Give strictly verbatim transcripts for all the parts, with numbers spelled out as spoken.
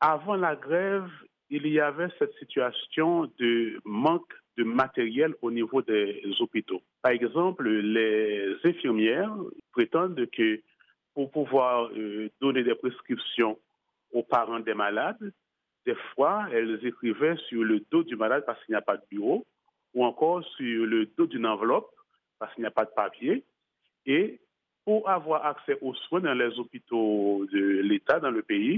Avant la grève, il y avait cette situation de manque de matériel au niveau des hôpitaux. Par exemple, les infirmières prétendent que pour pouvoir euh, donner des prescriptions aux parents des malades, des fois, elles écrivaient sur le dos du malade parce qu'il n'y a pas de bureau, ou encore sur le dos d'une enveloppe parce qu'il n'y a pas de papier. Et pour avoir accès aux soins dans les hôpitaux de l'État, dans le pays,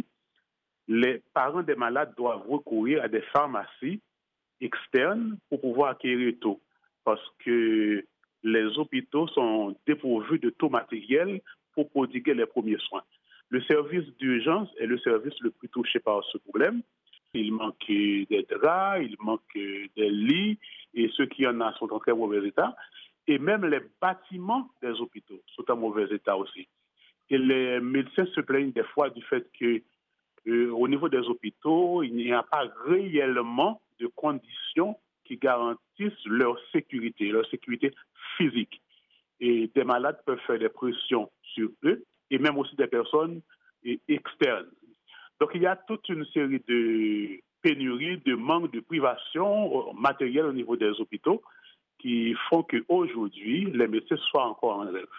les parents des malades doivent recourir à des pharmacies externes pour pouvoir acquérir tout. Parce que les hôpitaux sont dépourvus de tout matériel pour prodiguer les premiers soins. Le service d'urgence est le service le plus touché par ce problème. Il manque des draps, il manque des lits, et ceux qui en ont sont en très mauvais état. Et même les bâtiments des hôpitaux sont en mauvais état aussi. Et les médecins se plaignent des fois du fait que euh, au niveau des hôpitaux, il n'y a pas réellement de conditions qui garantissent leur sécurité, leur sécurité physique. Et des malades peuvent faire des pressions sur eux, et même aussi des personnes et, externes. Donc il y a toute une série de pénuries, de manques, de privations matérielles au niveau des hôpitaux qui font qu'aujourd'hui, les médecins soient encore en grève.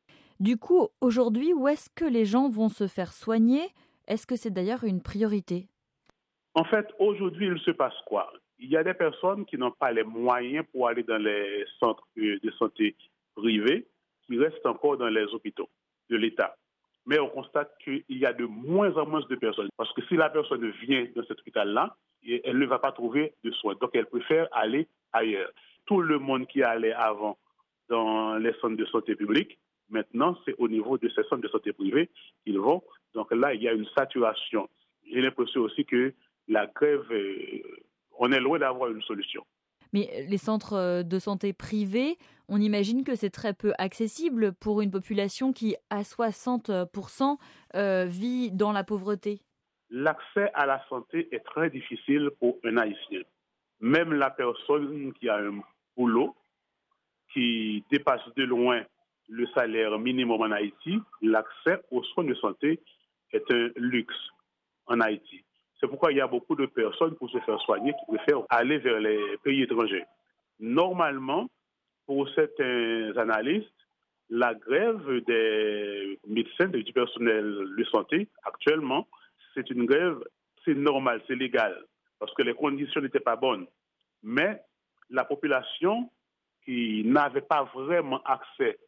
Du coup, aujourd'hui, où est-ce que les gens vont se faire soigner ? Est-ce que c'est d'ailleurs une priorité ? En fait, aujourd'hui, il se passe quoi ? Il y a des personnes qui n'ont pas les moyens pour aller dans les centres de santé privés, qui restent encore dans les hôpitaux de l'État. Mais on constate qu'il y a de moins en moins de personnes. Parce que si la personne vient dans cet hôpital-là, elle ne va pas trouver de soins. Donc, elle préfère aller ailleurs. Tout le monde qui allait avant dans les centres de santé publics, maintenant, c'est au niveau de ces centres de santé privés qu'ils vont. Donc là, il y a une saturation. J'ai l'impression aussi que la grève, euh, on est loin d'avoir une solution. Mais les centres de santé privés, on imagine que c'est très peu accessible pour une population qui, à soixante pour cent, euh, vit dans la pauvreté. L'accès à la santé est très difficile pour un Haïtien. Même la personne qui a un boulot qui dépasse de loin le salaire minimum en Haïti, l'accès aux soins de santé est un luxe en Haïti. C'est pourquoi il y a beaucoup de personnes pour se faire soigner qui préfèrent aller vers les pays étrangers. Normalement, pour certains analystes, la grève des médecins et du personnel de santé, actuellement, c'est une grève, c'est normal, c'est légal, parce que les conditions n'étaient pas bonnes. Mais la population qui n'avait pas vraiment accès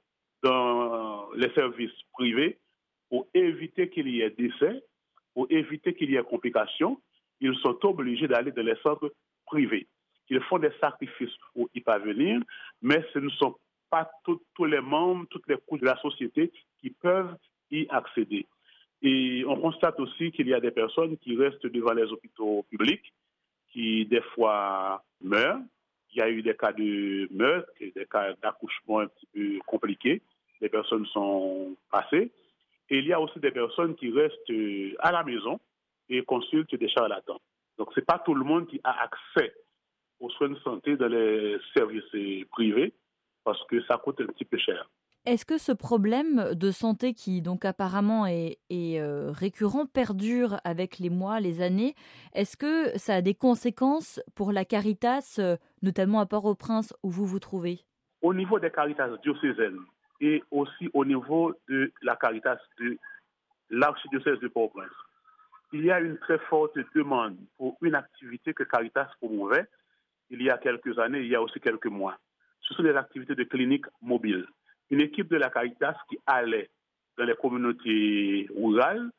dans les services privés, pour éviter qu'il y ait décès, pour éviter qu'il y ait complications, ils sont obligés d'aller dans les centres privés. Ils font des sacrifices pour y parvenir, mais ce ne sont pas tous les membres, toutes les couches de la société qui peuvent y accéder. Et on constate aussi qu'il y a des personnes qui restent devant les hôpitaux publics, qui des fois meurent. Il y a eu des cas de meurtre, des cas d'accouchement un petit peu compliqués. Les personnes sont passées. Et il y a aussi des personnes qui restent à la maison et consultent des charlatans. Donc, ce n'est pas tout le monde qui a accès aux soins de santé dans les services privés parce que ça coûte un petit peu cher. Est-ce que ce problème de santé qui, donc, apparemment est, est euh, récurrent, perdure avec les mois, les années, est-ce que ça a des conséquences pour la Caritas, euh, notamment à Port-au-Prince, où vous vous trouvez ? Au niveau des Caritas diocésaines et aussi au niveau de la Caritas de l'archidiocèse de Port-au-Prince, il y a une très forte demande pour une activité que Caritas promouvait il y a quelques années, il y a aussi quelques mois. Ce sont des activités de clinique mobile. Une équipe de la Caritas qui allait dans les communautés rurales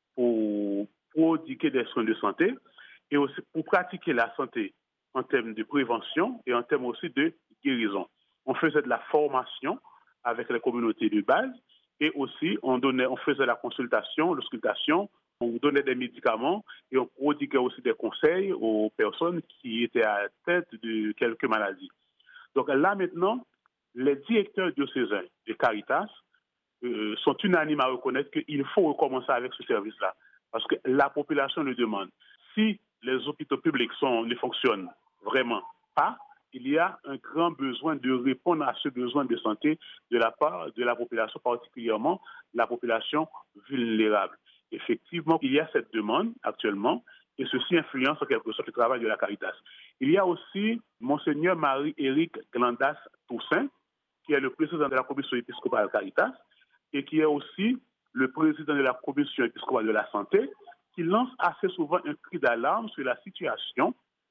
pour prodiguer des soins de santé et aussi pour pratiquer la santé en termes de prévention et en termes aussi de guérison. On faisait de la formation avec les communautés de base et aussi on, donnait, on faisait la consultation, l'auscultation, on donnait des médicaments et on prodiguait aussi des conseils aux personnes qui étaient à la tête de quelques maladies. Donc là maintenant, les directeurs diocésains de Caritas euh, sont unanimes à reconnaître qu'il faut recommencer avec ce service-là parce que la population le demande. Si les hôpitaux publics sont, ne fonctionnent vraiment pas, il y a un grand besoin de répondre à ce besoin de santé de la part de la population, particulièrement la population vulnérable. Effectivement, il y a cette demande actuellement et ceci influence en quelque sorte le travail de la Caritas. Il y a aussi Monseigneur Marie-Éric Glandas Toussaint, qui est le président de la commission épiscopale Caritas et qui est aussi le président de la commission épiscopale de la santé, qui lance assez souvent un cri d'alarme sur la situation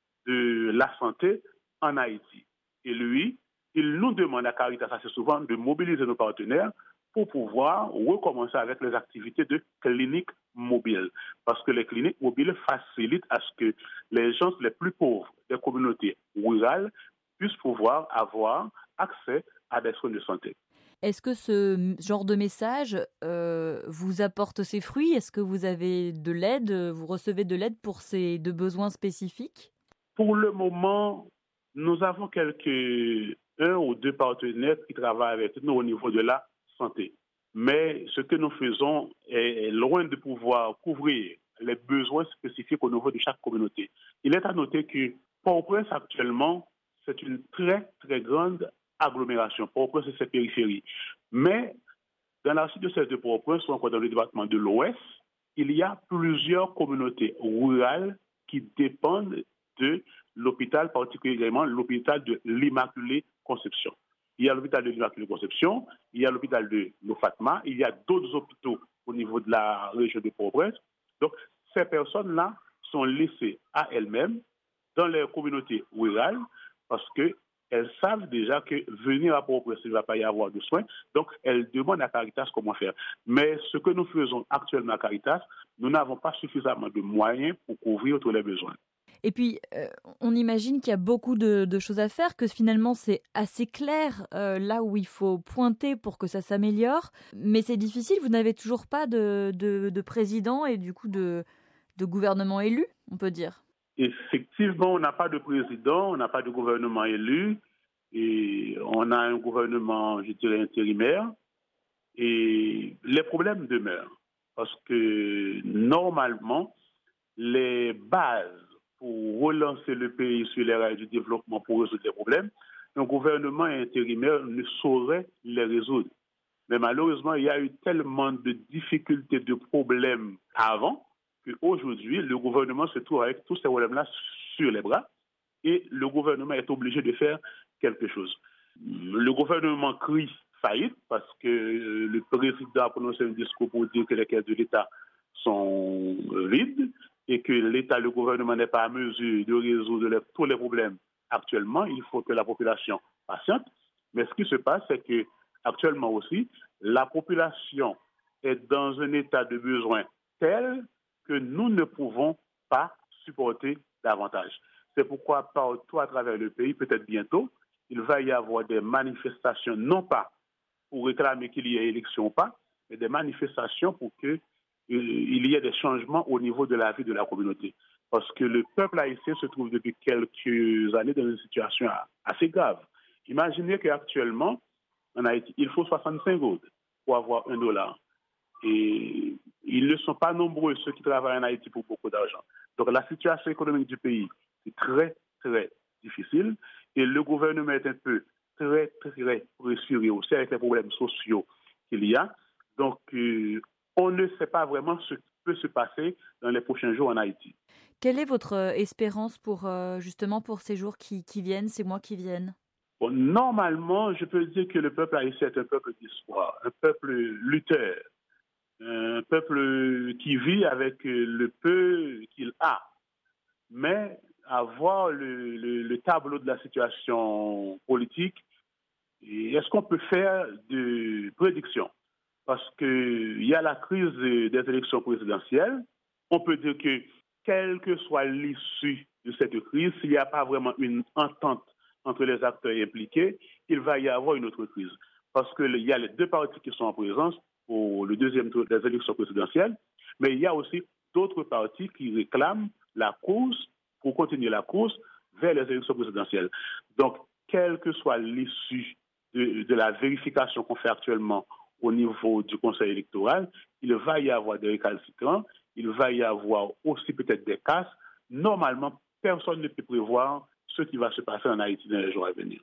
de la santé en Haïti. Et lui, il nous demande à Caritas assez souvent de mobiliser nos partenaires pour pouvoir recommencer avec les activités de cliniques mobiles. Parce que les cliniques mobiles facilitent à ce que les gens les plus pauvres des communautés rurales puissent pouvoir avoir accès à des soins de santé. Est-ce que ce genre de message euh, vous apporte ses fruits? Est-ce que vous avez de l'aide, vous recevez de l'aide pour ces deux besoins spécifiques? Pour le moment, nous avons quelques un ou deux partenaires qui travaillent avec nous au niveau de la santé. Mais ce que nous faisons est loin de pouvoir couvrir les besoins spécifiques au niveau de chaque communauté. Il est à noter que Port-au-Prince actuellement, c'est une très très grande agglomération. Port-au-Prince et ses périphéries. Mais dans la diocèse de Port-au-Prince ou encore dans le département de l'Ouest, il y a plusieurs communautés rurales qui dépendent de l'hôpital, particulièrement l'hôpital de l'Immaculée Conception. Il y a l'hôpital de l'Immaculée Conception, il y a l'hôpital de l'Ofatma, il y a d'autres hôpitaux au niveau de la région de Port-au-Prince. Donc, ces personnes-là sont laissées à elles-mêmes dans les communautés rurales parce qu'elles savent déjà que venir à Port-au-Prince, il ne va pas y avoir de soins. Donc, elles demandent à Caritas comment faire. Mais ce que nous faisons actuellement à Caritas, nous n'avons pas suffisamment de moyens pour couvrir tous les besoins. Et puis, euh, on imagine qu'il y a beaucoup de, de choses à faire, que finalement c'est assez clair euh, là où il faut pointer pour que ça s'améliore. Mais c'est difficile, vous n'avez toujours pas de, de, de président et du coup de, de gouvernement élu, on peut dire. Effectivement, on n'a pas de président, on n'a pas de gouvernement élu. Et on a un gouvernement, je dirais, intérimaire. Et les problèmes demeurent. Parce que normalement, les bases pour relancer le pays sur les rails du développement pour résoudre les problèmes, un gouvernement intérimaire ne saurait les résoudre. Mais malheureusement, il y a eu tellement de difficultés, de problèmes avant, qu'aujourd'hui, le gouvernement se trouve avec tous ces problèmes-là sur les bras et le gouvernement est obligé de faire quelque chose. Le gouvernement crie faillite parce que le président a prononcé un discours pour dire que les caisses de l'État sont vides et que l'État, le gouvernement n'est pas à mesure de résoudre les, tous les problèmes actuellement. Il faut que la population patiente. Mais ce qui se passe, c'est que actuellement aussi, la population est dans un état de besoin tel que nous ne pouvons pas supporter davantage. C'est pourquoi partout à travers le pays, peut-être bientôt, il va y avoir des manifestations, non pas pour réclamer qu'il y ait élection ou pas, mais des manifestations pour que il y ait des changements au niveau de la vie de la communauté. Parce que le peuple haïtien se trouve depuis quelques années dans une situation assez grave. Imaginez qu'actuellement, en Haïti, il faut soixante-cinq gouttes pour avoir un dollar. Et ils ne sont pas nombreux ceux qui travaillent en Haïti pour beaucoup d'argent. Donc la situation économique du pays est très, très difficile. Et le gouvernement est un peu très, très pressuré aussi avec les problèmes sociaux qu'il y a. Donc, euh, on ne sait pas vraiment ce qui peut se passer dans les prochains jours en Haïti. Quelle est votre espérance pour, euh, justement pour ces jours qui, qui viennent, ces mois qui viennent? Bon, normalement, je peux dire que le peuple haïtien est un peuple d'espoir, un peuple lutteur, un peuple qui vit avec le peu qu'il a. Mais à voir le, le, le tableau de la situation politique, est-ce qu'on peut faire de prédictions? Parce qu'il y a la crise des élections présidentielles. On peut dire que, quelle que soit l'issue de cette crise, s'il n'y a pas vraiment une entente entre les acteurs impliqués, il va y avoir une autre crise. Parce qu'il y a les deux partis qui sont en présence pour le deuxième tour des élections présidentielles, mais il y a aussi d'autres partis qui réclament la course, pour continuer la course vers les élections présidentielles. Donc, quelle que soit l'issue de, de la vérification qu'on fait actuellement au niveau du Conseil électoral, il va y avoir des récalcitrants, il va y avoir aussi peut-être des casses. Normalement, personne ne peut prévoir ce qui va se passer en Haïti dans les jours à venir.